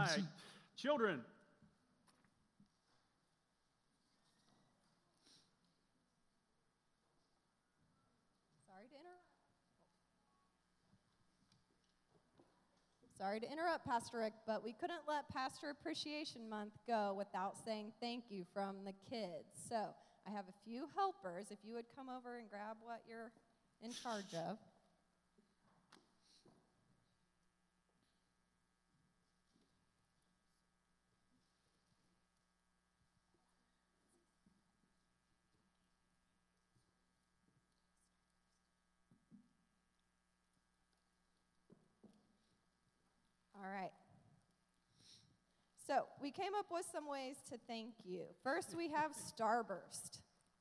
right. Children. Sorry to interrupt, Pastor Rick, but we couldn't let Pastor Appreciation Month go without saying thank you from the kids. So I have a few helpers. If you would come over and grab what you're in charge of. All right. So we came up with some ways to thank you. First, we have Starburst.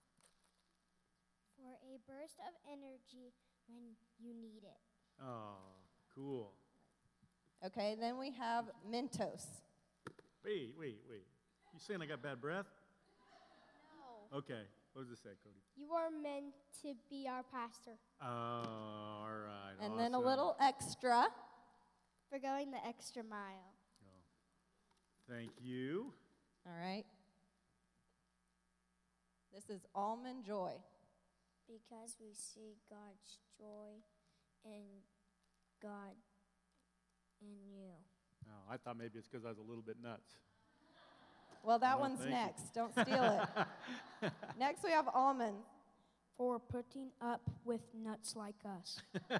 For a burst of energy when you need it. Oh, cool. Okay, then we have Mentos. Wait. You saying I got bad breath? No. Okay. What does it say, Cody? You are meant to be our pastor. All right. And awesome. then a little extra. For going the extra mile. Oh. Thank you. All right. This is Almond Joy. Because we see God's joy in God in you. Oh, I thought maybe it's because I was a little bit nuts. Well, that No, one's thank next. Don't steal it. Next, we have Almond. For putting up with nuts like us.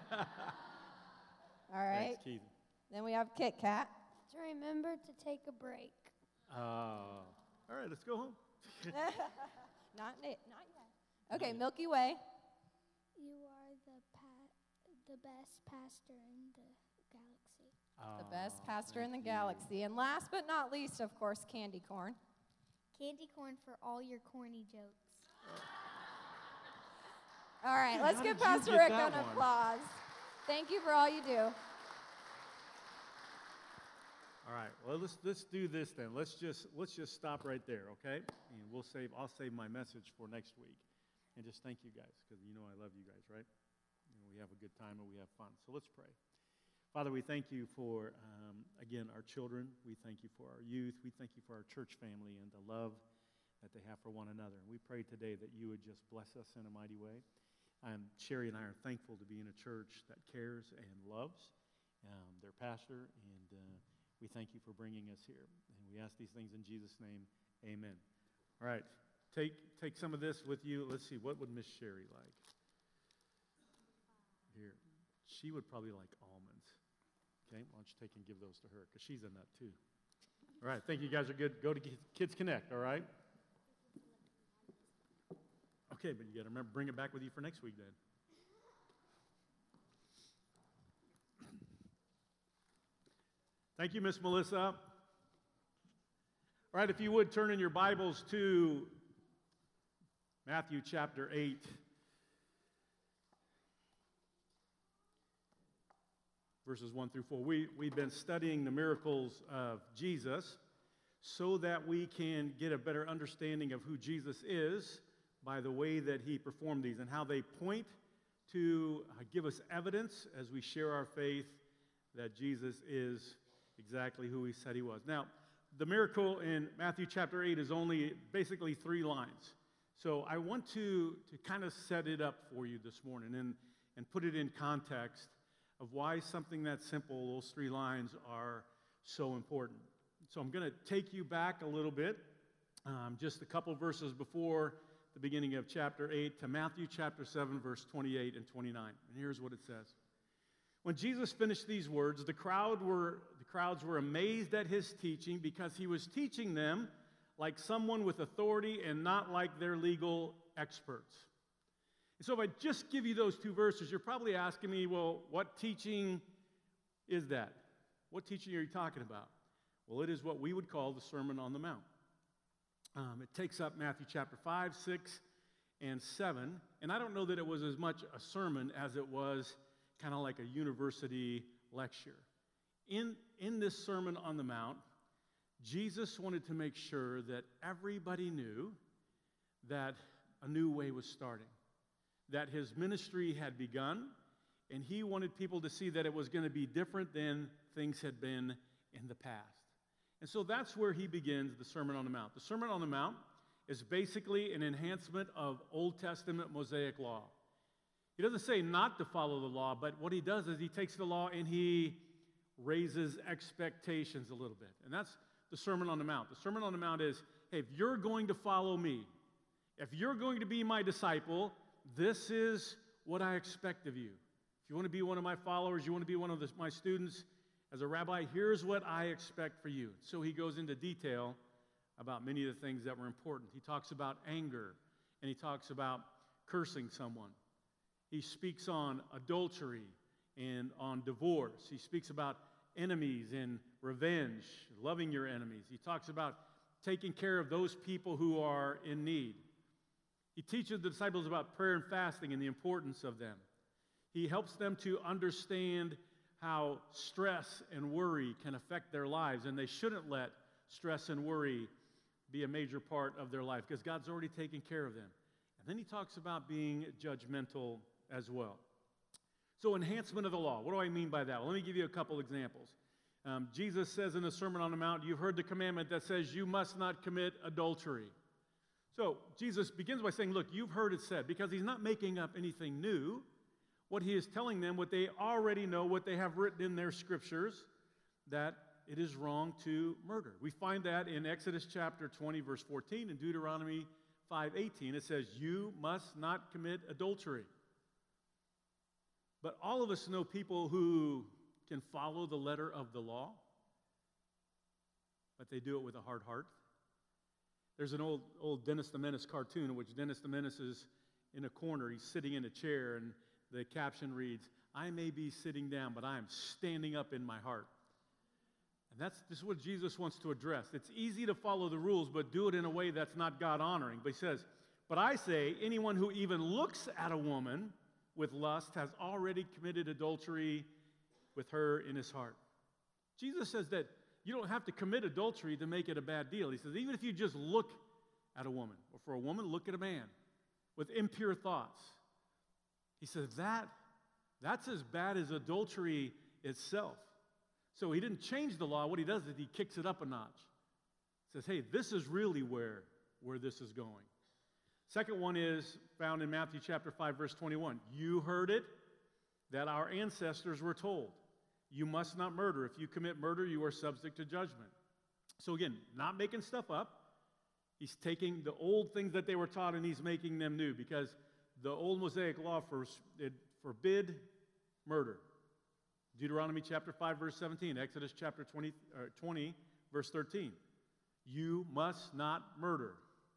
All right. Thanks, Keith. Then we have Kit Kat. To remember to take a break. All right, let's go home. Not yet. Okay, Milky Way. You are the best pastor in the galaxy. The best pastor in the galaxy. And last but not least, of course, Candy Corn. Candy corn for all your corny jokes. All right, let's How give did you Pastor get Rick that an one? applause. Thank you for all you do. All right. Well, let's do this then. Let's just stop right there, okay? And I'll save my message for next week, and just thank you guys because you know I love you guys, right? We have a good time and we have fun. So let's pray. Father, we thank you for again our children. We thank you for our youth. We thank you for our church family and the love that they have for one another. And we pray today that you would just bless us in a mighty way. Sherry and I are thankful to be in a church that cares and loves their pastor, and we thank you for bringing us here. And we ask these things in Jesus' name, amen. All right, take some of this with you. Let's see, what would Miss Sherry like? Here, she would probably like almonds. Okay, why don't you take and give those to her, because she's a nut too. All right, think you guys are good. Go to Kids Connect, all right? Okay, but you got to remember, bring it back with you for next week then. Thank you, Miss Melissa. All right, if you would turn in your Bibles to Matthew chapter 8. Verses 1 through 4. We've been studying the miracles of Jesus so that we can get a better understanding of who Jesus is by the way that he performed these and how they point to give us evidence as we share our faith that Jesus is exactly who he said he was. Now, the miracle in Matthew chapter 8 is only basically 3 lines. So I want to kind of set it up for you this morning and put it in context of why something that simple, those 3 lines, are so important. So I'm going to take you back a little bit, just a couple verses before the beginning of chapter 8 to Matthew chapter 7, verse 28 and 29. And here's what it says. When Jesus finished these words, the crowds were amazed at his teaching because he was teaching them like someone with authority and not like their legal experts. And so if I just give you those 2 verses, you're probably asking me, well, what teaching is that? What teaching are you talking about? Well, it is what we would call the Sermon on the Mount. It takes up Matthew chapter 5, 6, and 7. And I don't know that it was as much a sermon as it was kind of like a university lecture. In this Sermon on the Mount, Jesus wanted to make sure that everybody knew that a new way was starting, that his ministry had begun, and he wanted people to see that it was going to be different than things had been in the past. And so that's where he begins the Sermon on the Mount. The Sermon on the Mount is basically an enhancement of Old Testament Mosaic law. He doesn't say not to follow the law, but what he does is he takes the law and he raises expectations a little bit. And that's the Sermon on the Mount. The Sermon on the Mount is, hey, if you're going to follow me, if you're going to be my disciple, this is what I expect of you. If you want to be one of my followers, you want to be one of my students, as a rabbi, here's what I expect for you. So he goes into detail about many of the things that were important. He talks about anger, and he talks about cursing someone. He speaks on adultery and on divorce. He speaks about enemies and revenge, loving your enemies. He talks about taking care of those people who are in need. He teaches the disciples about prayer and fasting and the importance of them. He helps them to understand how stress and worry can affect their lives, and they shouldn't let stress and worry be a major part of their life because God's already taken care of them. And then he talks about being judgmental as well. So enhancement of the law. What do I mean by that? Well, let me give you a couple examples. Jesus says in the Sermon on the Mount, you've heard the commandment that says you must not commit adultery. So Jesus begins by saying, look, you've heard it said, because he's not making up anything new. What he is telling them, what they already know, what they have written in their scriptures, that it is wrong to murder. We find that in Exodus chapter 20, verse 14, and Deuteronomy 5:18. It says, you must not commit adultery. But all of us know people who can follow the letter of the law, but they do it with a hard heart. There's an old Dennis the Menace cartoon in which Dennis the Menace is in a corner. He's sitting in a chair, and the caption reads, I may be sitting down, but I am standing up in my heart. And this is what Jesus wants to address. It's easy to follow the rules, but do it in a way that's not God-honoring. But he says, but I say, anyone who even looks at a woman with lust has already committed adultery with her in his heart. Jesus says that you don't have to commit adultery to make it a bad deal. He says, even if you just look at a woman, or for a woman, look at a man with impure thoughts. He says that's as bad as adultery itself. So he didn't change the law. What he does is he kicks it up a notch. He says, hey, this is really where this is going. Second one is found in Matthew chapter 5, verse 21. You heard it, that our ancestors were told. You must not murder. If you commit murder, you are subject to judgment. So again, not making stuff up. He's taking the old things that they were taught and he's making them new, because the old Mosaic law forbid murder. Deuteronomy chapter 5, verse 17. Exodus chapter 20, verse 13. You must not murder.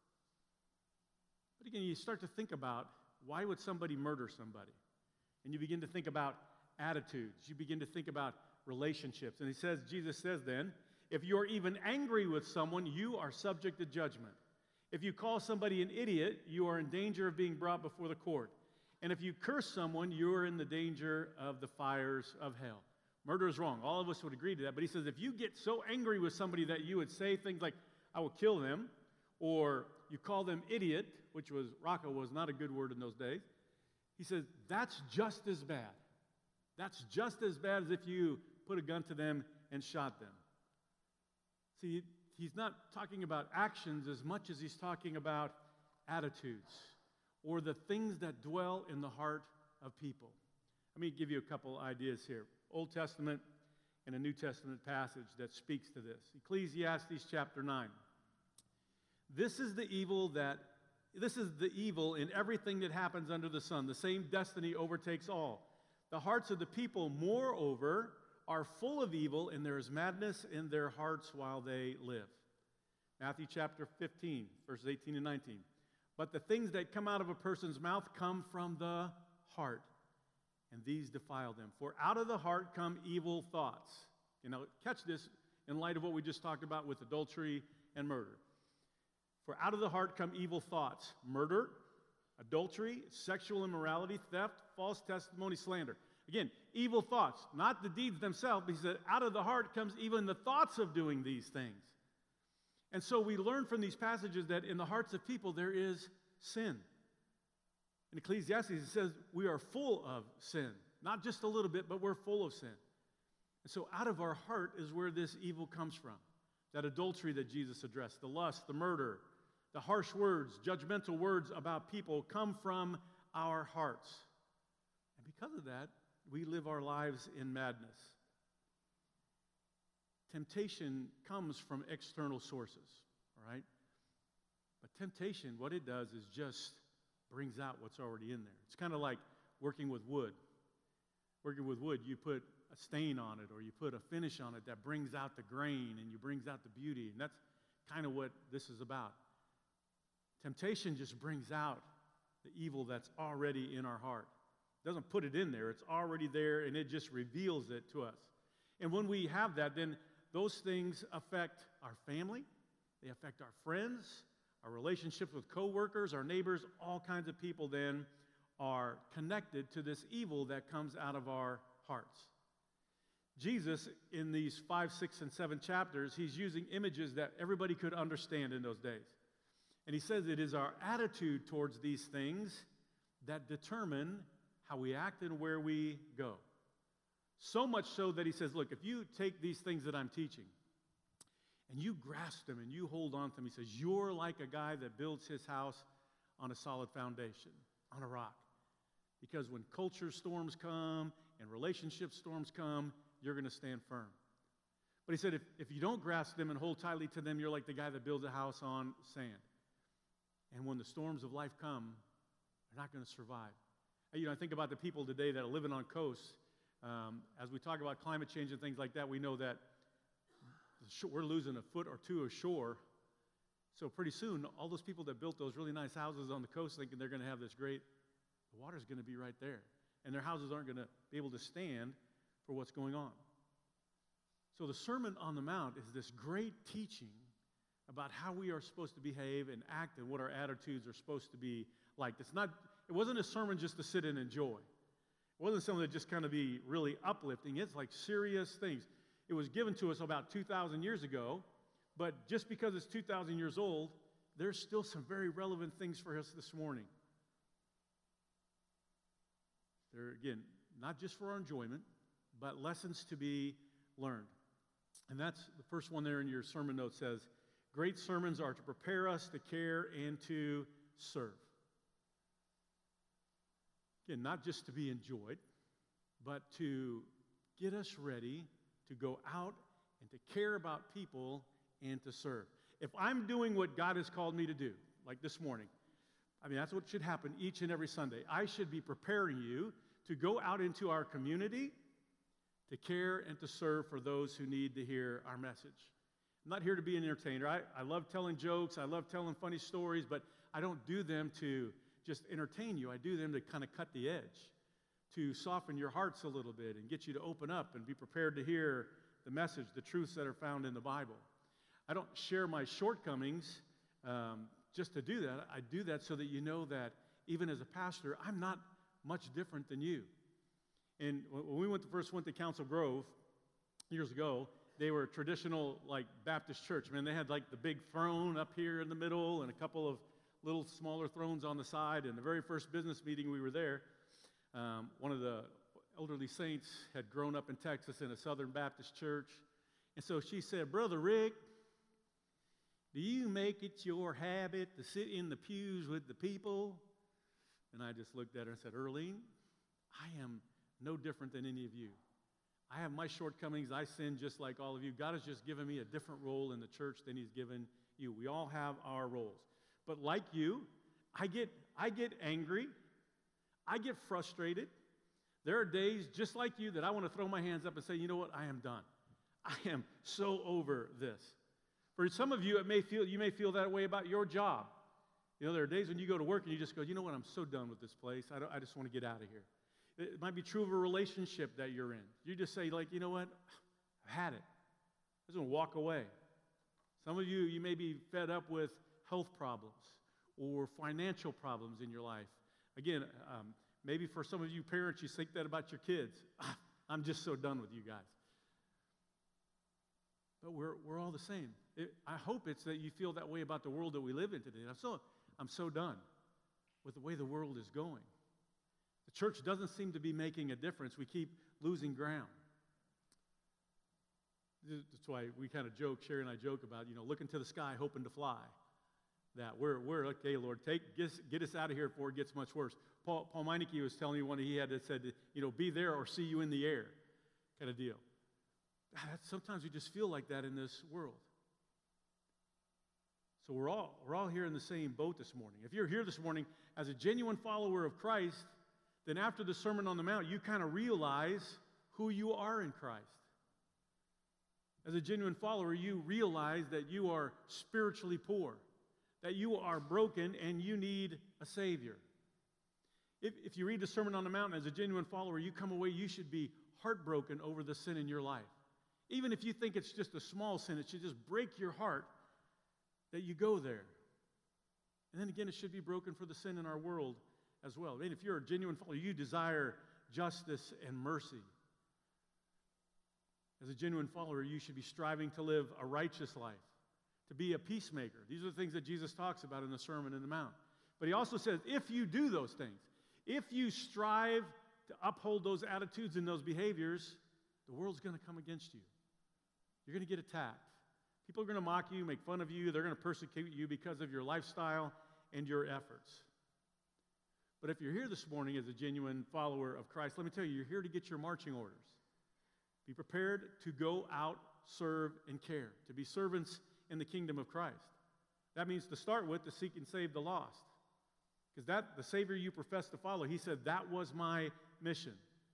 But again, you start to think about, why would somebody murder somebody? And you begin to think about attitudes. You begin to think about relationships. And Jesus says then, if you're even angry with someone, you are subject to judgment. If you call somebody an idiot, you are in danger of being brought before the court. And if you curse someone, you are in the danger of the fires of hell. Murder is wrong. All of us would agree to that. But he says, if you get so angry with somebody that you would say things like, I will kill them, or you call them idiot, which Raka was not a good word in those days. He says, that's just as bad. That's just as bad as if you put a gun to them and shot them. See, he's not talking about actions as much as he's talking about attitudes or the things that dwell in the heart of people. Let me give you a couple ideas here. Old Testament and a New Testament passage that speaks to this. Ecclesiastes chapter 9. This is the evil in everything that happens under the sun. The same destiny overtakes all. The hearts of the people, moreover, are full of evil, and there is madness in their hearts while they live. Matthew chapter 15, verses 18 and 19. But the things that come out of a person's mouth come from the heart, and these defile them. For out of the heart come evil thoughts. You know, catch this in light of what we just talked about with adultery and murder. For out of the heart come evil thoughts, murder, adultery, sexual immorality, theft, false testimony, slander. Again, evil thoughts, not the deeds themselves, because out of the heart comes even the thoughts of doing these things. And so we learn from these passages that in the hearts of people there is sin. In Ecclesiastes it says we are full of sin. Not just a little bit, but we're full of sin. And so out of our heart is where this evil comes from. that adultery that Jesus addressed, the lust, the murder, the harsh words, judgmental words about people come from our hearts. And because of that, we live our lives in madness. Temptation comes from external sources, all right? But temptation, what it does is just brings out what's already in there. It's kind of like working with wood. Working with wood, you put a stain on it or you put a finish on it that brings out the grain and you brings out the beauty. And that's kind of what this is about. Temptation just brings out the evil that's already in our heart. It doesn't put it in there. It's already there and it just reveals it to us. And when we have that, then those things affect our family. They affect our friends, our relationships with coworkers, our neighbors. All kinds of people then are connected to this evil that comes out of our hearts. Jesus, in these 5, 6, and 7 chapters, he's using images that everybody could understand in those days. And he says it is our attitude towards these things that determine how we act and where we go. So much so that he says, look, if you take these things that I'm teaching and you grasp them and you hold on to them, he says, you're like a guy that builds his house on a solid foundation, on a rock. Because when culture storms come and relationship storms come, you're going to stand firm. But he said, if you don't grasp them and hold tightly to them, you're like the guy that builds a house on sand. And when the storms of life come, they're not going to survive. I think about the people today that are living on coasts. As we talk about climate change and things like that, we know that we're losing a foot or two of shore. So pretty soon, all those people that built those really nice houses on the coast thinking they're going to have this great, the water's going to be right there. And their houses aren't going to be able to stand for what's going on. So the Sermon on the Mount is this great teaching about how we are supposed to behave and act and what our attitudes are supposed to be like. It wasn't a sermon just to sit and enjoy. It wasn't something that just kind of be really uplifting. It's like serious things. It was given to us about 2,000 years ago, but just because it's 2,000 years old, there's still some very relevant things for us this morning. They're, again, not just for our enjoyment, but lessons to be learned. And that's the first one there in your sermon note says, great sermons are to prepare us to care and to serve. Again, not just to be enjoyed, but to get us ready to go out and to care about people and to serve. If I'm doing what God has called me to do, like this morning, that's what should happen each and every Sunday. I should be preparing you to go out into our community to care and to serve for those who need to hear our message. I'm not here to be an entertainer. I love telling jokes. I love telling funny stories, but I don't do them to just entertain you. I do them to kind of cut the edge, to soften your hearts a little bit and get you to open up and be prepared to hear the message, the truths that are found in the Bible. I don't share my shortcomings just to do that. I do that so that you know that even as a pastor, I'm not much different than you. And when we first went to Council Grove years ago, they were a traditional Baptist church. They had the big throne up here in the middle and a couple of little smaller thrones on the side. And the very first business meeting we were there, one of the elderly saints had grown up in Texas in a Southern Baptist church. And so she said, Brother Rick, do you make it your habit to sit in the pews with the people? And I just looked at her and said, Earlene, I am no different than any of you. I have my shortcomings. I sin just like all of you. God has just given me a different role in the church than he's given you. We all have our roles. But like you, I get angry. I get frustrated. There are days just like you that I want to throw my hands up and say, you know what, I am done. I am so over this. For some of you, you may feel that way about your job. There are days when you go to work and you just go, you know what, I'm so done with this place. I just want to get out of here. It might be true of a relationship that you're in. You just say, you know what, I've had it. I just want to walk away. Some of you may be fed up with health problems or financial problems in your life. Again, maybe for some of you parents, you think that about your kids. I'm just so done with you guys. But we're all the same. I hope it's that you feel that way about the world that we live in today. I'm so done with the way the world is going. The church doesn't seem to be making a difference. We keep losing ground. That's why we kind of joke, Sherry and I joke about, looking to the sky, hoping to fly. That we're okay, Lord, get us out of here before it gets much worse. Paul Meineke was telling me one he had that said, be there or see you in the air, kind of deal. Sometimes we just feel like that in this world. So we're all here in the same boat this morning. If you're here this morning as a genuine follower of Christ, then after the Sermon on the Mount, you kind of realize who you are in Christ. As a genuine follower, you realize that you are spiritually poor, that you are broken and you need a Savior. If you read the Sermon on the Mount as a genuine follower, you come away, you should be heartbroken over the sin in your life. Even if you think it's just a small sin, it should just break your heart that you go there. And then again, it should be broken for the sin in our world as well. I mean, if you're a genuine follower, you desire justice and mercy. As a genuine follower, you should be striving to live a righteous life, to be a peacemaker. These are the things that Jesus talks about in the Sermon on the Mount. But he also says, if you do those things, if you strive to uphold those attitudes and those behaviors, the world's going to come against you. You're going to get attacked. People are going to mock you, make fun of you. They're going to persecute you because of your lifestyle and your efforts. But if you're here this morning as a genuine follower of Christ, let me tell you, you're here to get your marching orders. Be prepared to go out, serve, and care, to be servants in the kingdom of Christ. That means to start with, to seek and save the lost. Because the Savior you profess to follow, he said, that was my mission.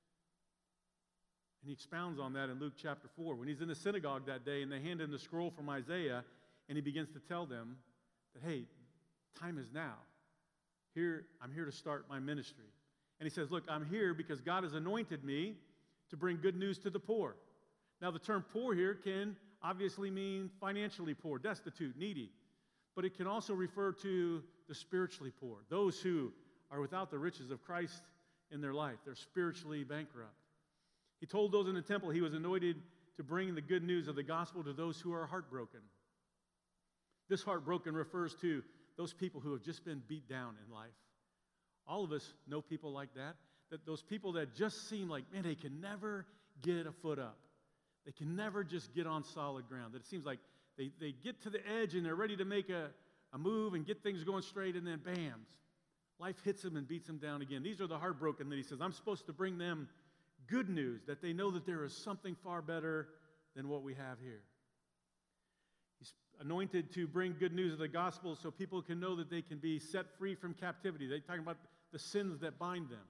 And he expounds on that in Luke chapter 4. When he's in the synagogue that day and they hand him the scroll from Isaiah, and he begins to tell them that, hey, time is now. I'm here to start my ministry. And he says, look, I'm here because God has anointed me to bring good news to the poor. Now, the term poor here can obviously mean financially poor, destitute, needy. But it can also refer to the spiritually poor, those who are without the riches of Christ in their life. They're spiritually bankrupt. He told those in the temple he was anointed to bring the good news of the gospel to those who are heartbroken. This heartbroken refers to those people who have just been beat down in life. All of us know people like that those people that just seem like, man, they can never get a foot up. They can never just get on solid ground. That it seems like they get to the edge and they're ready to make a move and get things going straight, and then bam, life hits them and beats them down again. These are the heartbroken that he says, I'm supposed to bring them good news, that they know that there is something far better than what we have here. He's anointed to bring good news of the gospel so people can know that they can be set free from captivity. They're talking about the sins that bind them.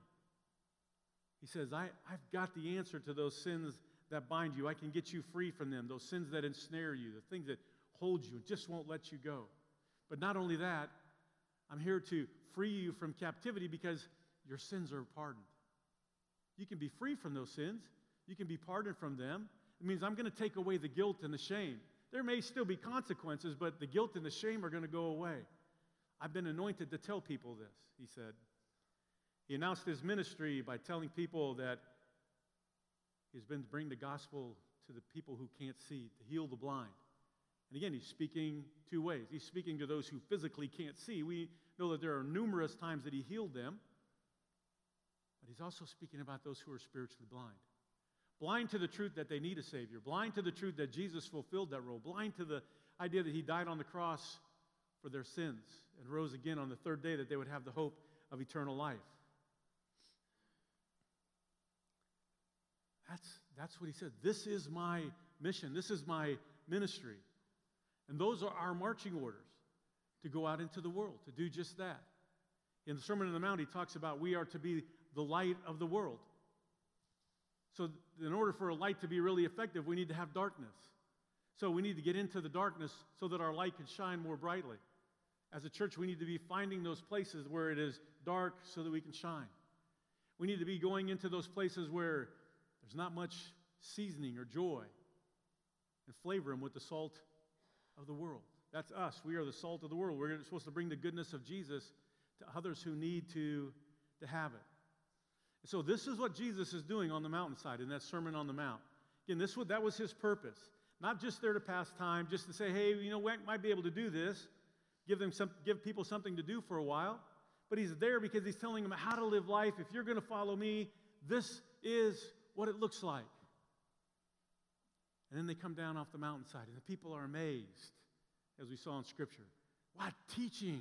He says, I've got the answer to those sins that bind you. I can get you free from them, those sins that ensnare you, the things that hold you and just won't let you go. But not only that, I'm here to free you from captivity because your sins are pardoned. You can be free from those sins. You can be pardoned from them. It means I'm going to take away the guilt and the shame. There may still be consequences, but the guilt and the shame are going to go away. I've been anointed to tell people this, he said. He announced his ministry by telling people that he's been to bring the gospel to the people who can't see, to heal the blind. And again, he's speaking two ways. He's speaking to those who physically can't see. We know that there are numerous times that he healed them, but he's also speaking about those who are spiritually blind. Blind to the truth that they need a Savior, blind to the truth that Jesus fulfilled that role, blind to the idea that he died on the cross for their sins and rose again on the third day, that they would have the hope of eternal life. That's what he said. This is my mission. This is my ministry. And those are our marching orders to go out into the world, to do just that. In the Sermon on the Mount, he talks about we are to be the light of the world. So in order for a light to be really effective, we need to have darkness. So we need to get into the darkness so that our light can shine more brightly. As a church, we need to be finding those places where it is dark so that we can shine. We need to be going into those places where there's not much seasoning or joy, and flavor them with the salt of the world. That's us. We are the salt of the world. We're supposed to bring the goodness of Jesus to others who need to have it. And so this is what Jesus is doing on the mountainside in that Sermon on the Mount. Again, that was his purpose. Not just there to pass time, just to say, hey, we might be able to do this, give people something to do for a while. But he's there because he's telling them how to live life. If you're going to follow me, this is what it looks like. And then they come down off the mountainside, and the people are amazed, as we saw in Scripture. What teaching!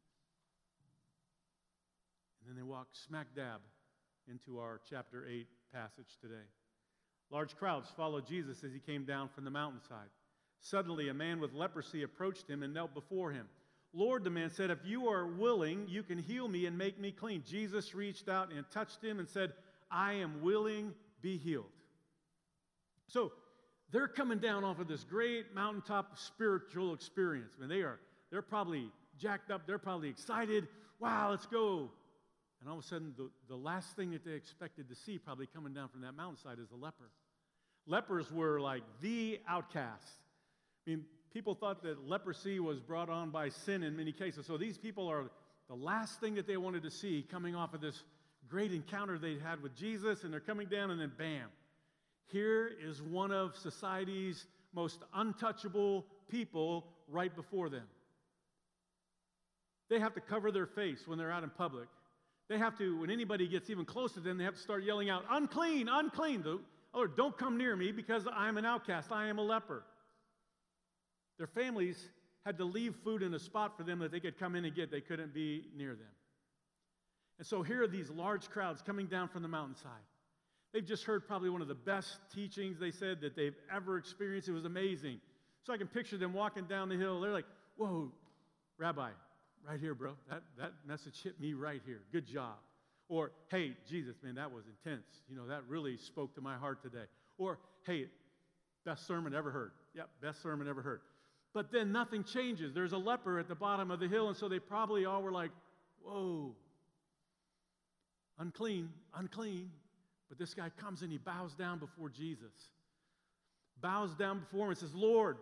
And then they walk smack dab into our chapter 8 passage today. Large crowds followed Jesus as he came down from the mountainside. Suddenly, a man with leprosy approached him and knelt before him. Lord, the man said, if you are willing, you can heal me and make me clean. Jesus reached out and touched him and said, I am willing, be healed. So, they're coming down off of this great mountaintop spiritual experience. I mean, they're probably jacked up. They're probably excited. Wow, let's go. And all of a sudden, the last thing that they expected to see probably coming down from that mountainside is a leper. Lepers were like the outcasts. I mean, people thought that leprosy was brought on by sin in many cases. So these people are the last thing that they wanted to see coming off of this great encounter they had with Jesus, and they're coming down, and then bam. Here is one of society's most untouchable people right before them. They have to cover their face when they're out in public. They have to, when anybody gets even close to them, they have to start yelling out, unclean, unclean. Or don't come near me because I'm an outcast. I am a leper. Their families had to leave food in a spot for them that they could come in and get. They couldn't be near them. And so here are these large crowds coming down from the mountainside. They've just heard probably one of the best teachings, they said, that they've ever experienced. It was amazing. So I can picture them walking down the hill. They're like, whoa, Rabbi, right here, bro. That message hit me right here. Good job. Or, hey, Jesus, man, that was intense. You know, that really spoke to my heart today. Or, hey, best sermon ever heard. Yep, best sermon ever heard. But then nothing changes. There's a leper at the bottom of the hill, and so they probably all were like, whoa, unclean, unclean. But this guy comes and he bows down before Jesus. Bows down before him and says, Lord.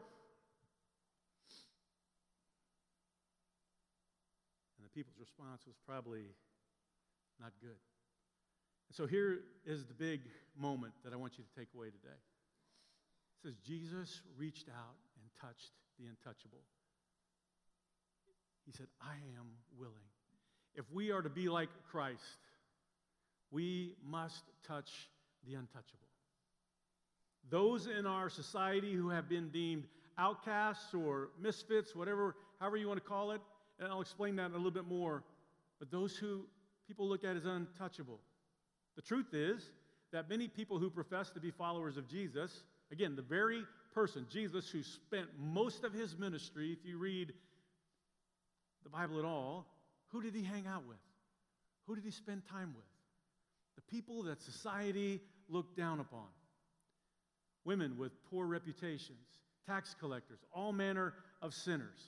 And the people's response was probably not good. And so here is the big moment that I want you to take away today. It says, Jesus reached out and touched the untouchable. He said, I am willing. If we are to be like Christ, we must touch the untouchable. Those in our society who have been deemed outcasts or misfits, however you want to call it, and I'll explain that in a little bit more, but those who people look at as untouchable. The truth is that many people who profess to be followers of Jesus, again, the very person, Jesus, who spent most of his ministry, if you read the Bible at all, who did he hang out with? Who did he spend time with? The people that society looked down upon. Women with poor reputations, tax collectors, all manner of sinners.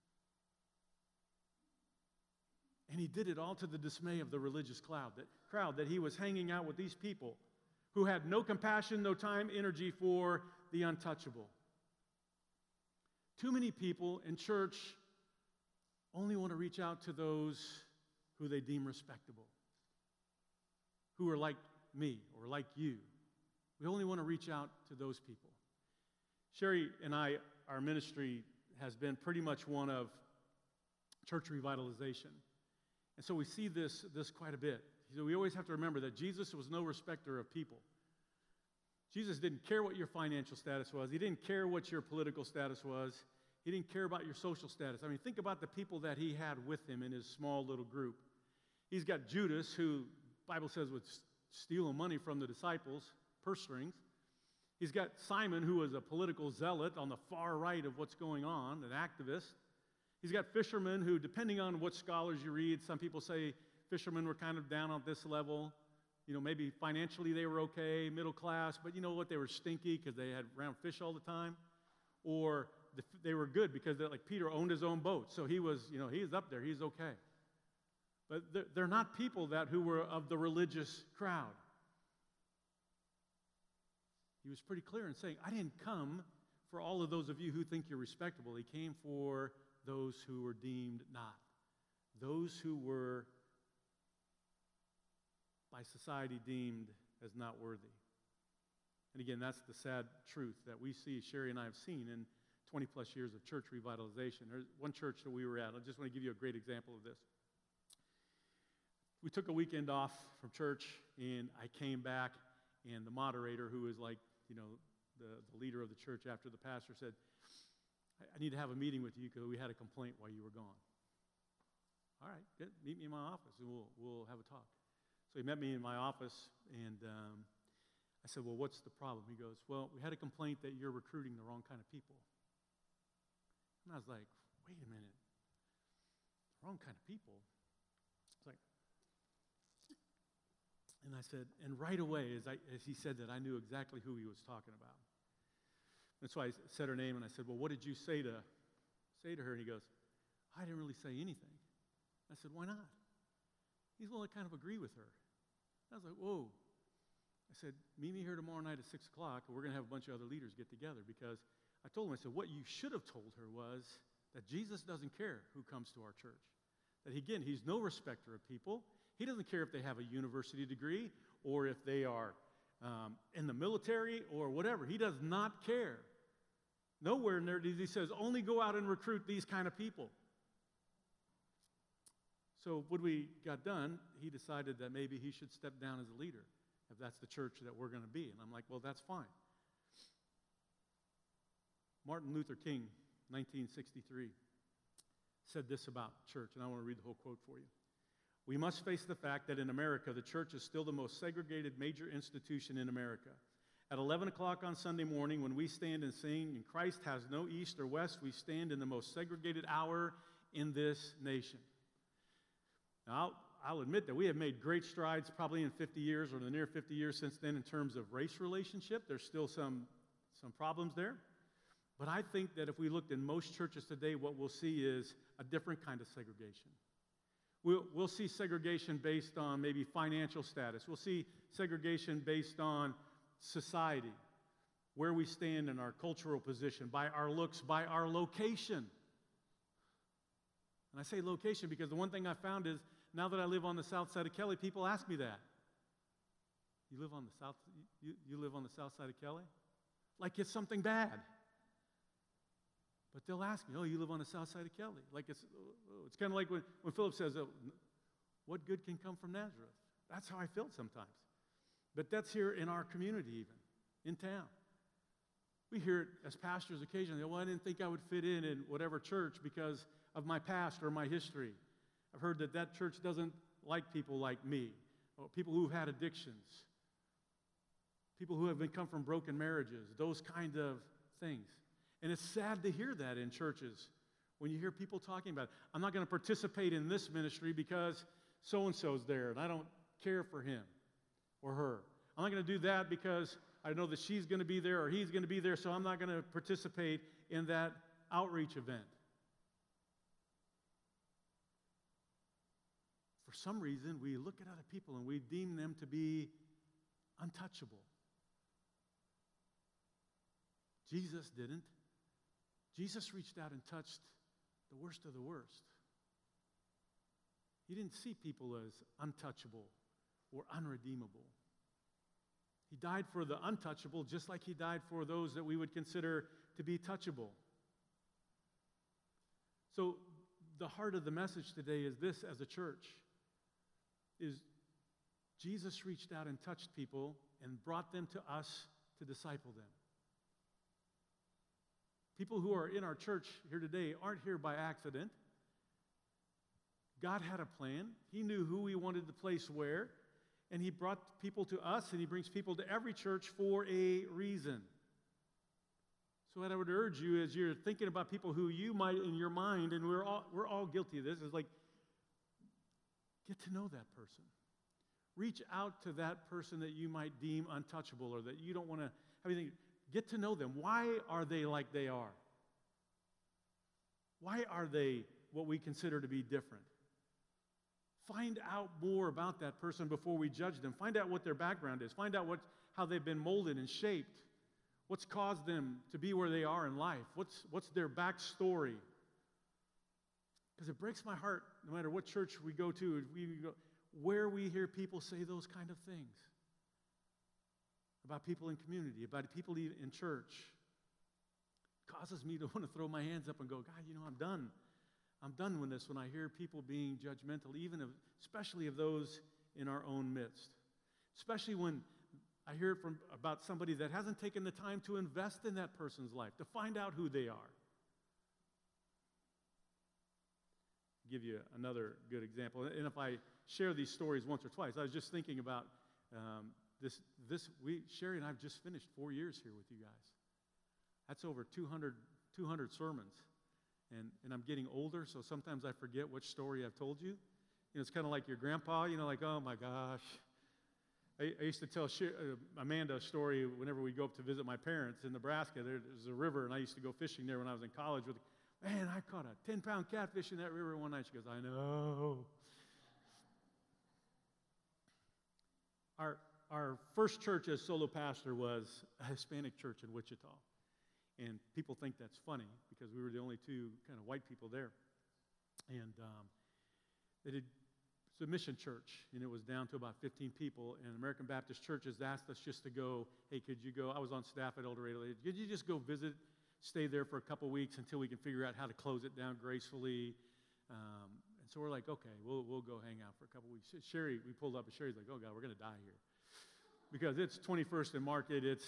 And he did it all to the dismay of the religious crowd that he was hanging out with these people who had no compassion, no time, energy for the untouchable. Too many people in church only want to reach out to those who they deem respectable, who are like me or like you. We only want to reach out to those people. Sherry and I, our ministry has been pretty much one of church revitalization. And so we see this quite a bit. So we always have to remember that Jesus was no respecter of people. Jesus didn't care what your financial status was. He didn't care what your political status was. He didn't care about your social status. I mean, think about the people that he had with him in his small little group. He's got Judas, who the Bible says would steal money from the disciples, purse strings. He's got Simon, who was a political zealot on the far right of what's going on, an activist. He's got fishermen who, depending on what scholars you read, some people say fishermen were kind of down on this level. You know, maybe financially they were okay, middle class, but you know what? They were stinky because they had around fish all the time. Or they were good because like Peter owned his own boat, so he was up there, he's okay. But they're not people who were of the religious crowd. He was pretty clear in saying, I didn't come for all of those of you who think you're respectable. He came for those who were deemed not. Those who were by society deemed as not worthy. And again, that's the sad truth that we see, Sherry and I have seen in 20 plus years of church revitalization. There's one church that we were at. I just want to give you a great example of this. We took a weekend off from church, and I came back, and the moderator, who is like, the leader of the church, after the pastor said, I need to have a meeting with you because we had a complaint while you were gone. All right, good. Meet me in my office and we'll have a talk. So he met me in my office, and I said, well, what's the problem? He goes, well, we had a complaint that you're recruiting the wrong kind of people. And I was like, wait a minute, the wrong kind of people? It's like, and I said, and right away, as he said that, I knew exactly who he was talking about. And so I said her name, and I said, well, what did you say to her? And he goes, I didn't really say anything. I said, why not? He's willing to kind of agree with her. I was like, whoa. I said, meet me here tomorrow night at 6 o'clock, and we're going to have a bunch of other leaders get together, because I told him, I said, what you should have told her was that Jesus doesn't care who comes to our church. That, again, he's no respecter of people. He doesn't care if they have a university degree or if they are in the military or whatever. He does not care. Nowhere in there does he says, only go out and recruit these kind of people. So when we got done, he decided that maybe he should step down as a leader, if that's the church that we're going to be. And I'm like, well, that's fine. Martin Luther King, 1963, said this about church, and I want to read the whole quote for you. We must face the fact that in America, the church is still the most segregated major institution in America. At 11 o'clock on Sunday morning, when we stand and sing, and Christ has no east or west, we stand in the most segregated hour in this nation. Now, I'll admit that we have made great strides probably in 50 years or the near 50 years since then in terms of race relationship. There's still some problems there. But I think that if we looked in most churches today, what we'll see is a different kind of segregation. We'll see segregation based on maybe financial status. We'll see segregation based on society, where we stand in our cultural position, by our looks, by our location. And I say location because the one thing I found is, now that I live on the south side of Kelly, people ask me that. You live on the south? You live on the south side of Kelly? Like it's something bad. But they'll ask me, oh, you live on the south side of Kelly. Like it's kind of like when Philip says, oh, what good can come from Nazareth? That's how I feel sometimes. But that's here in our community even, in town. We hear it as pastors occasionally, well, I didn't think I would fit in whatever church because of my past or my history. I've heard that church doesn't like people like me, or people who've had addictions, people who have come from broken marriages, those kind of things. And it's sad to hear that in churches when you hear people talking about it. I'm not going to participate in this ministry because so-and-so's there, and I don't care for him or her. I'm not going to do that because I know that she's going to be there or he's going to be there, so I'm not going to participate in that outreach event. For some reason, we look at other people and we deem them to be untouchable. Jesus didn't. Jesus reached out and touched the worst of the worst. He didn't see people as untouchable or unredeemable. He died for the untouchable just like he died for those that we would consider to be touchable. So the heart of the message today is this as a church, is Jesus reached out and touched people and brought them to us to disciple them. People who are in our church here today aren't here by accident. God had a plan. He knew who He wanted to place where, and He brought people to us, and He brings people to every church for a reason. So what I would urge you as you're thinking about people who you might in your mind, and we're all guilty of this, is like, get to know that person. Reach out to that person that you might deem untouchable or that you don't want to have anything. Get to know them. Why are they like they are? Why are they what we consider to be different? Find out more about that person before we judge them. Find out what their background is. Find out how they've been molded and shaped. What's caused them to be where they are in life? What's their backstory? Because it breaks my heart, no matter what church we go to, where we hear people say those kind of things about people in community, about people in church. It causes me to want to throw my hands up and go, God, I'm done. I'm done with this when I hear people being judgmental, especially of those in our own midst. Especially when I hear it about somebody that hasn't taken the time to invest in that person's life, to find out who they are. Give you another good example. And if I share these stories once or twice, I was just thinking about Sherry and I have just finished 4 years here with you guys. That's over 200 sermons. And I'm getting older, so sometimes I forget which story I've told you. It's kind of like your grandpa, like, oh my gosh. I used to tell Amanda a story whenever we go up to visit my parents in Nebraska. There's a river, and I used to go fishing there when I was in college. Man, I caught a 10-pound catfish in that river one night. She goes, I know. Our first church as solo pastor was a Hispanic church in Wichita. And people think that's funny because we were the only two kind of white people there. And it's a mission church, and it was down to about 15 people. And American Baptist Churches asked us just to go, hey, could you go? I was on staff at El Dorado. Could you just go visit, stay there for a couple weeks until we can figure out how to close it down gracefully? And so we're like, okay, we'll go hang out for a couple weeks. Sherry, we pulled up, and Sherry's like, oh, God, we're going to die here. Because it's 21st and Market, it's,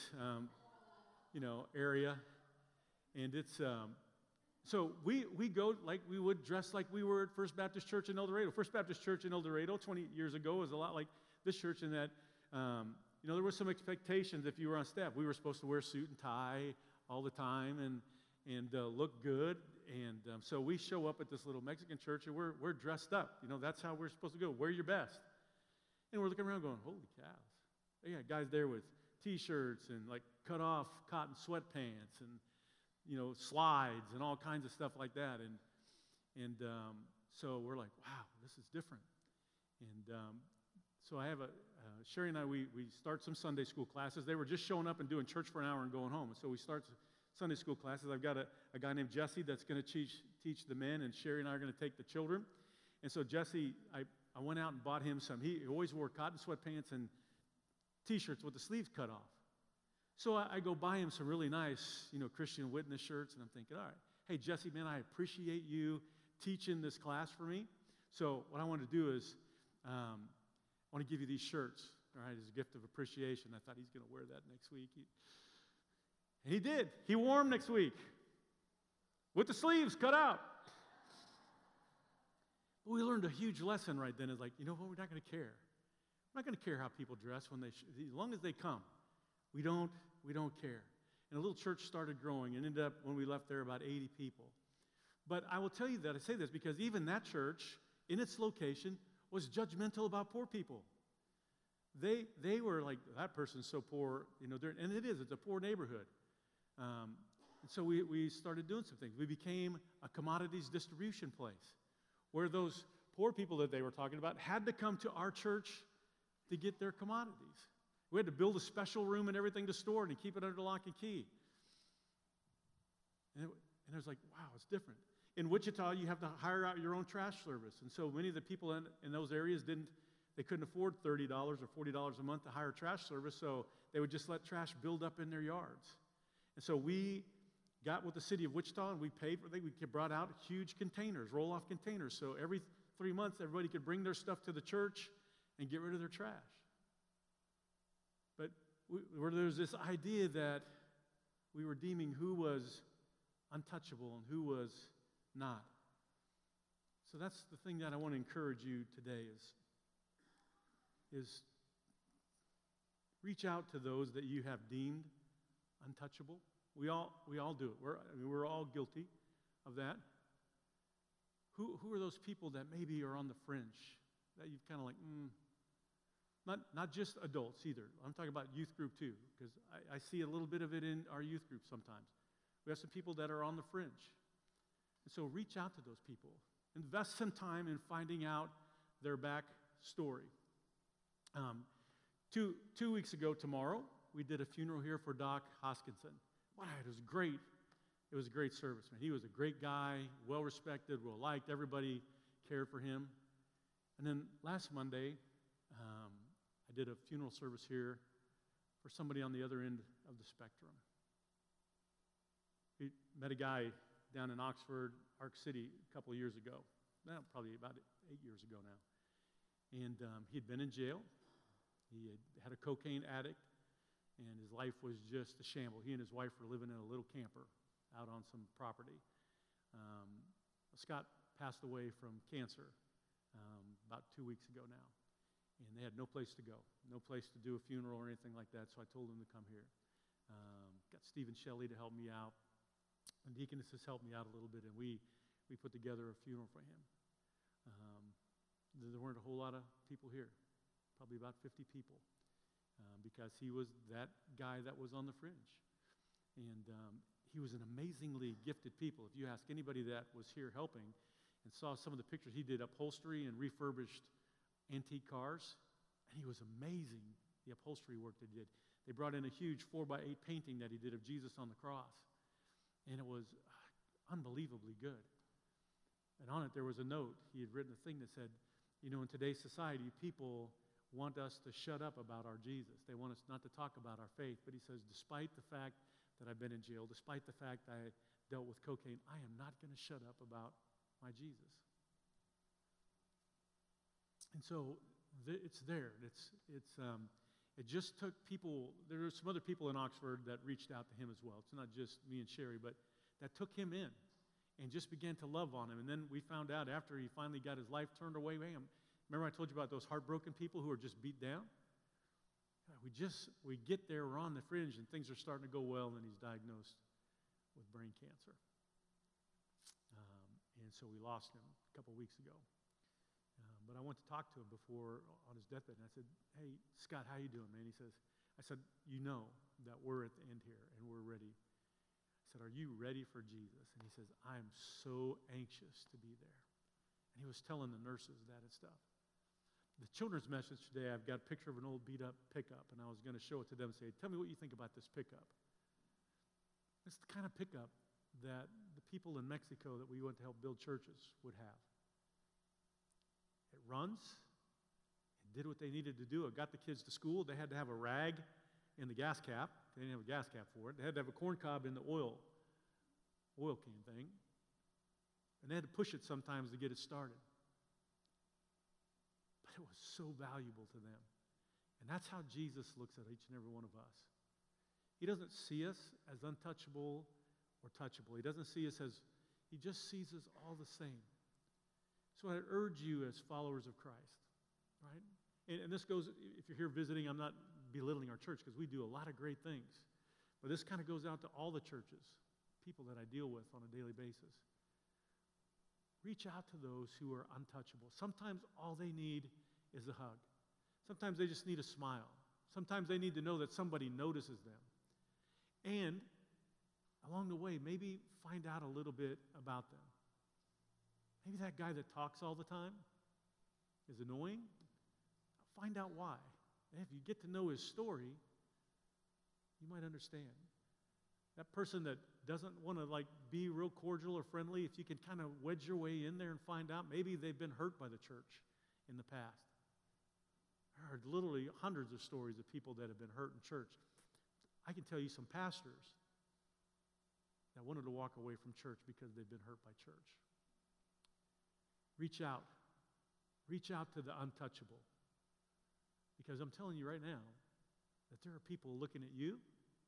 area. And it's, so we go like we would, dress like we were at First Baptist Church in El Dorado. First Baptist Church in El Dorado 20 years ago was a lot like this church in that, there were some expectations if you were on staff. We were supposed to wear a suit and tie all the time and look good. And so we show up at this little Mexican church, and we're dressed up. That's how we're supposed to go. Wear your best. And we're looking around going, holy cows. They got guys there with T-shirts and like cut off cotton sweatpants and slides and all kinds of stuff like that. And so we're like, wow, this is different. And so I have Sherry and I, we start some Sunday school classes. They were just showing up and doing church for an hour and going home. And so we start Sunday school classes. I've got a guy named Jesse that's going to teach the men, and Sherry and I are going to take the children. And so Jesse, I went out and bought him some. He always wore cotton sweatpants and T-shirts with the sleeves cut off. So I go buy him some really nice, Christian Witness shirts, and I'm thinking, all right, hey, Jesse, man, I appreciate you teaching this class for me. So what I want to do is I want to give you these shirts, all right, as a gift of appreciation. I thought he's going to wear that next week. And he did. He wore them next week with the sleeves cut out. But we learned a huge lesson right then. It's like, you know what, we're not going to care. We're not going to care how people dress when as long as they come. We don't care. And a little church started growing and ended up, when we left there, about 80 people. But I will tell you that I say this because even that church, in its location, was judgmental about poor people. They were like, that person's so poor, and it is. It's a poor neighborhood. And so we started doing some things. We became a commodities distribution place where those poor people that they were talking about had to come to our church to get their commodities. We had to build a special room and everything to store it and keep it under lock and key. And it was like, wow, it's different. In Wichita, you have to hire out your own trash service. And so many of the people in those areas they couldn't afford $30 or $40 a month to hire trash service, so they would just let trash build up in their yards. And so we got with the city of Wichita, and we paid for it. We brought out huge containers, roll-off containers, so every 3 months, everybody could bring their stuff to the church and get rid of their trash. But where there's this idea that we were deeming who was untouchable and who was not. So that's the thing that I want to encourage you today is reach out to those that you have deemed untouchable. We all do it. We're all guilty of that. Who are those people that maybe are on the fringe that you've kind of like, Not just adults either. I'm talking about youth group too, because I see a little bit of it in our youth group sometimes. We have some people that are on the fringe. And so reach out to those people. Invest some time in finding out their back story. 2 weeks ago tomorrow, we did a funeral here for Doc Hoskinson. Wow, it was great. It was a great service, man. He was a great guy, well-respected, well-liked. Everybody cared for him. And then last Monday, I did a funeral service here for somebody on the other end of the spectrum. We met a guy down in Oxford, Ark City, a couple of years ago. Probably about 8 years ago now. And he'd been in jail. He had a cocaine addict and his life was just a shamble. He and his wife were living in a little camper out on some property. Scott passed away from cancer about 2 weeks ago now, and they had no place to go, no place to do a funeral or anything like that, so I told them to come here. Got Stephen Shelley to help me out, and Deaconess has helped me out a little bit, and we put together a funeral for him. There weren't a whole lot of people here, probably about 50 people, because he was that guy that was on the fringe. And he was an amazingly gifted people. If you ask anybody that was here helping and saw some of the pictures, he did upholstery and refurbished antique cars, and he was amazing, the upholstery work they did. They brought in a huge 4x8 painting that he did of Jesus on the cross, and it was unbelievably good. And on it there was a note. He had written a thing that said, you know, in today's society, people want us to shut up about our Jesus. They want us not to talk about our faith. But he says, despite the fact that I've been in jail, despite the fact I dealt with cocaine, I am not going to shut up about my Jesus. And so it's there. It just took people. There were some other people in Oxford that reached out to him as well. It's not just me and Sherry, but that took him in and just began to love on him. And then we found out after he finally got his life turned away, remember I told you about those heartbroken people who are just beat down? We get there, we're on the fringe, and things are starting to go well, and he's diagnosed with brain cancer. And so we lost him a couple weeks ago. But I went to talk to him before on his deathbed, and I said, hey, Scott, how you doing, man? I said, you know that we're at the end here, and we're ready. I said, are you ready for Jesus? And he says, I am so anxious to be there. And he was telling the nurses that and stuff. The children's message today, I've got a picture of an old beat-up pickup, and I was going to show it to them and say, tell me what you think about this pickup. It's the kind of pickup that the people in Mexico that we went to help build churches would have. It runs. It did what they needed to do. It got the kids to school. They had to have a rag in the gas cap. They didn't have a gas cap for it. They had to have a corn cob in the oil can thing. And they had to push it sometimes to get it started. But it was so valuable to them. And that's how Jesus looks at each and every one of us. He doesn't see us as untouchable or touchable. He doesn't see us as, he just sees us all the same. So I urge you as followers of Christ, right? And this goes, if you're here visiting, I'm not belittling our church because we do a lot of great things. But this kind of goes out to all the churches, people that I deal with on a daily basis. Reach out to those who are untouchable. Sometimes all they need is a hug. Sometimes they just need a smile. Sometimes they need to know that somebody notices them. And along the way, maybe find out a little bit about them. Maybe that guy that talks all the time is annoying. Find out why. And if you get to know his story, you might understand. That person that doesn't want to be real cordial or friendly, if you can kind of wedge your way in there and find out, maybe they've been hurt by the church in the past. I heard literally hundreds of stories of people that have been hurt in church. I can tell you some pastors that wanted to walk away from church because they've been hurt by church. Reach out. Reach out to the untouchable. Because I'm telling you right now that there are people looking at you,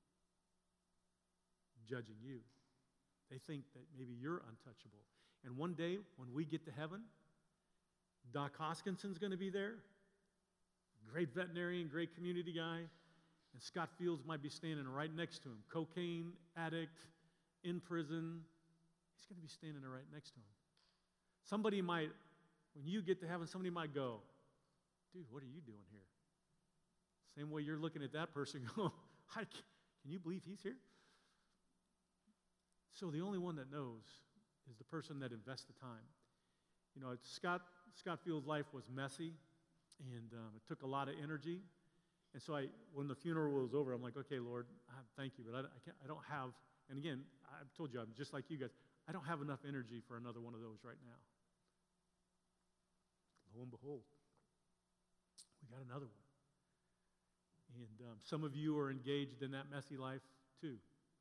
judging you. They think that maybe you're untouchable. And one day when we get to heaven, Doc Hoskinson's going to be there, great veterinarian, great community guy, and Scott Fields might be standing right next to him, cocaine addict, in prison. He's going to be standing there right next to him. Somebody might, when you get to heaven, somebody might go, dude, what are you doing here? Same way you're looking at that person going, can you believe he's here? So the only one that knows is the person that invests the time. You know, Scott Field's life was messy, and it took a lot of energy. And so when the funeral was over, I'm like, okay, Lord, thank you, but I don't have, and again, I've told you, I'm just like you guys, I don't have enough energy for another one of those right now. Lo and behold, we got another one. And some of you are engaged in that messy life too.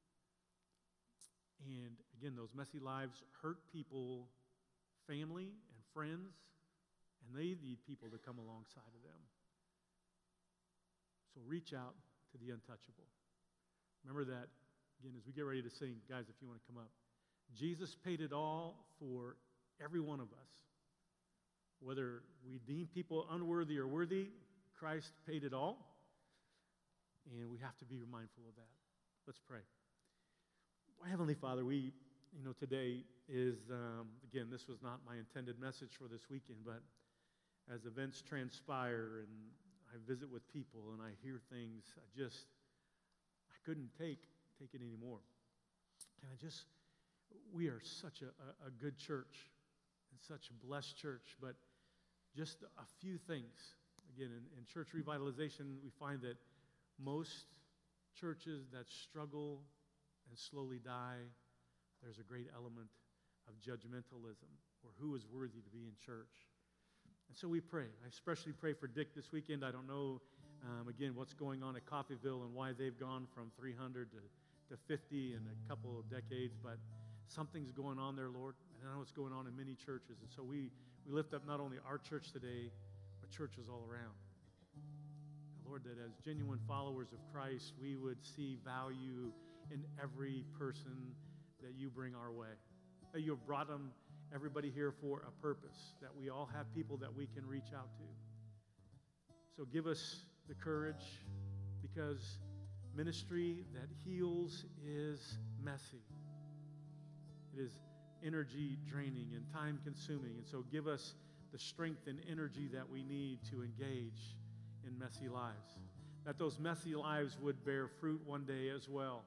And again, those messy lives hurt people, family and friends, and they need people to come alongside of them. So reach out to the untouchable. Remember that, again, as we get ready to sing, guys, if you want to come up. Jesus paid it all for every one of us. Whether we deem people unworthy or worthy, Christ paid it all, and we have to be mindful of that. Let's pray. Heavenly Father, today is, again, this was not my intended message for this weekend, but as events transpire and I visit with people and I hear things, I couldn't take it anymore. And we are such a good church and such a blessed church, but just a few things. Again, in church revitalization, we find that most churches that struggle and slowly die, there's a great element of judgmentalism or who is worthy to be in church. And so we pray. I especially pray for Dick this weekend. I don't know, again, what's going on at Coffeyville and why they've gone from 300 to 50 in a couple of decades, but something's going on there, Lord. And I know it's going on in many churches. And so we lift up not only our church today, but churches all around. Lord, that as genuine followers of Christ, we would see value in every person that you bring our way. That you have brought them, everybody here, for a purpose. That we all have people that we can reach out to. So give us the courage, because ministry that heals is messy. It is energy draining and time consuming. And so give us the strength and energy that we need to engage in messy lives. That those messy lives would bear fruit one day as well.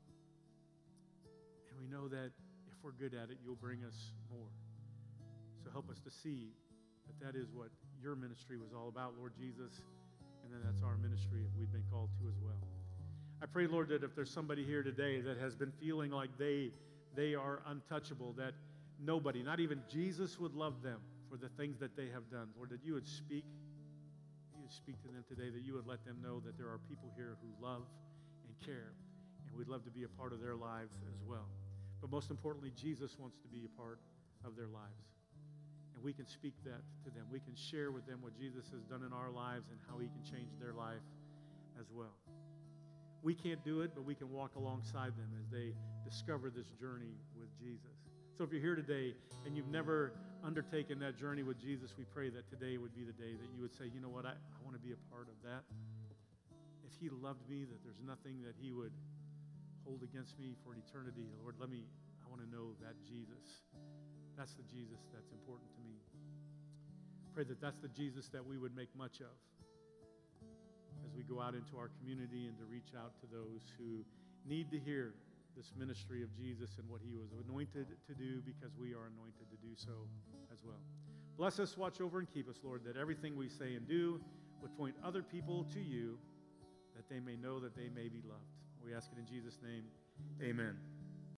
And we know that if we're good at it, you'll bring us more. So help us to see that is what your ministry was all about, Lord Jesus. And then that's our ministry if we've been called to as well. I pray, Lord, that if there's somebody here today that has been feeling like they are untouchable, that nobody, not even Jesus, would love them for the things that they have done, Lord, that you would speak to them today, that you would let them know that there are people here who love and care, and we'd love to be a part of their lives as well. But most importantly, Jesus wants to be a part of their lives. And we can speak that to them. We can share with them what Jesus has done in our lives and how he can change their life as well. We can't do it, but we can walk alongside them as they discover this journey with Jesus. So if you're here today and you've never undertaken that journey with Jesus, we pray that today would be the day that you would say, you know what, I want to be a part of that. If he loved me, that there's nothing that he would hold against me for an eternity. Lord, I want to know that Jesus. That's the Jesus that's important to me. Pray that that's the Jesus that we would make much of as we go out into our community and to reach out to those who need to hear this ministry of Jesus and what he was anointed to do, because we are anointed to do so as well. Bless us, watch over, and keep us, Lord, that everything we say and do would point other people to you, that they may know that they may be loved. We ask it in Jesus' name. Amen.